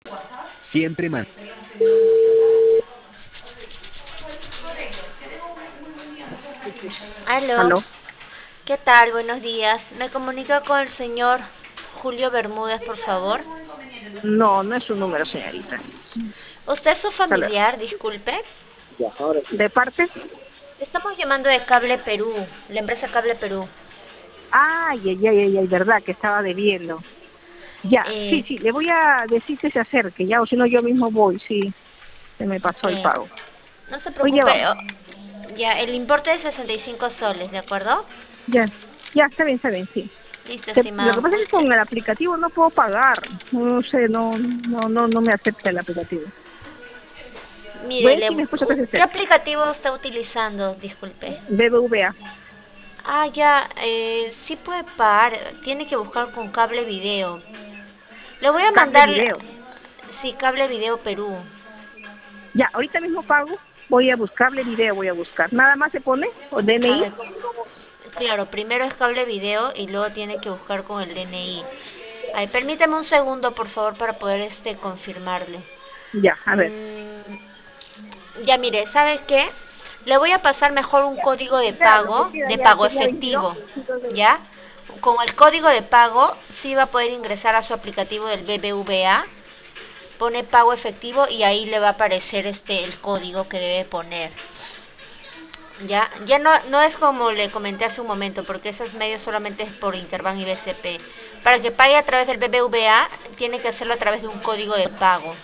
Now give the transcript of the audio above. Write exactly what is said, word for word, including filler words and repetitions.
Siempre man. Aló, ¿Aló? ¿qué tal? Buenos días. Me comunico con el señor Julio Bermúdez, por favor. No, no es su número, señorita. ¿Usted es su Hasta luego. familiar? Disculpe. ¿De parte? Estamos llamando de Cable Perú, la empresa Cable Perú. Ay, ay, ay, ay, ay, verdad que estaba debiendo. Ya, sí, Eh, sí, le voy a decir que se acerque, ya, o si no yo mismo voy, sí, se me pasó el ok. pago. No se Hoy ya preocupe. vamos, oh, Ya, el importe es sesenta y cinco soles, ¿de acuerdo? ya, ya, está bien, está bien, sí. Listo, Se- lo que estimado. pasa es que Usted, con el aplicativo no puedo pagar, no sé, no, no, no, no me acepta el aplicativo. Voy a mire, le- decir a mi esposo que u- se ¿qué acerque. aplicativo está utilizando? Disculpe. B B V A, Ah, ya, eh, sí puede pagar. Tiene que buscar con cable video. Le voy a cable mandar, video. sí, Cable Video Perú. Ya, ahorita mismo pago, voy a buscarle video, voy a buscar. ¿Nada más se pone? ¿O A D N I? ver, claro, primero es Cable Video y luego tiene que buscar con el D N I. Ay, permítame un segundo, por favor, para poder este confirmarle. Ya, a ver. Mm, ya mire, ¿sabe qué? Le voy a pasar mejor un código de pago, de pago efectivo, ¿ya? Con el código de pago sí va a poder ingresar a su aplicativo del B B V A, pone pago efectivo y ahí le va a aparecer este el código que debe poner. Ya, ya no, no es como le comenté hace un momento, porque esos medios solamente es por Interbank y B C P. Para que pague a través del B B V A, tiene que hacerlo a través de un código de pago.